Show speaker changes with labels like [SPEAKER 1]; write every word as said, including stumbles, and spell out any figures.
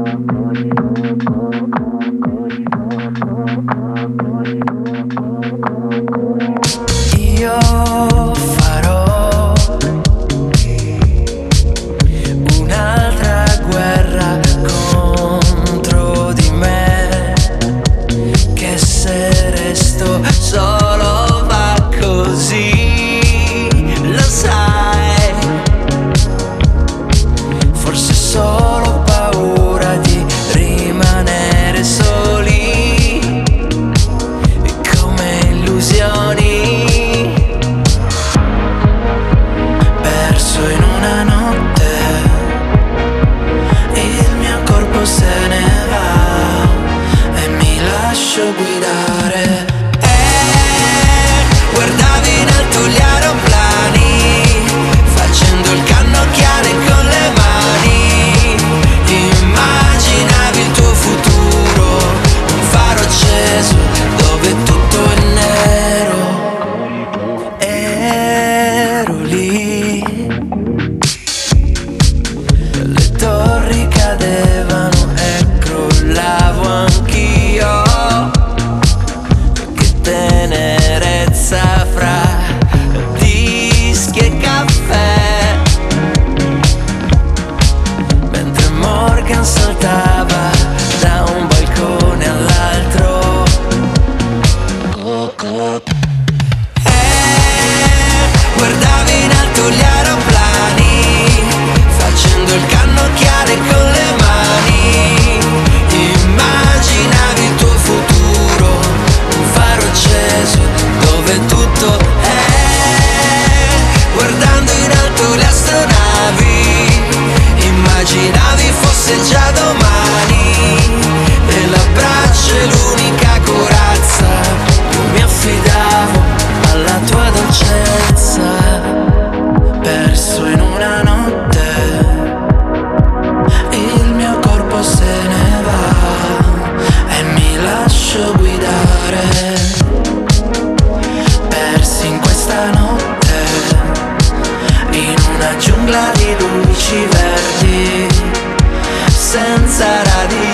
[SPEAKER 1] Io farò un'altra guerra contro di me, che se resto solo va così, lo sai. Forse è solo paura di rimanere soli, come illusioni. Perso in una notte, il mio corpo se ne va e mi lascio guidare. E guardavi in alto gli aeroplani, facendo il cannocchiale con le mani. Immaginavi il tuo futuro, un faro acceso dove tutto è nero. Ero lì, le torri cadevano e crollavo anch'io. Che tenerezza fra dischi e caffè, mentre Morgan saltava da un balcone all'altro. E guardavi in alto gli aeroplani, facendo il cannocchiale con le mani. Immaginavi il tuo futuro, un faro acceso dove tutto è. Guardando in alto le astronavi, immaginavi fosse già domani. E l'abbraccio è l'unica corazza, io mi affidavo alla tua dolcezza. Perso in una notte, il mio corpo se ne va e mi lascio guidare. Persi in questa notte, in una giungla di luci verdi, senza radici.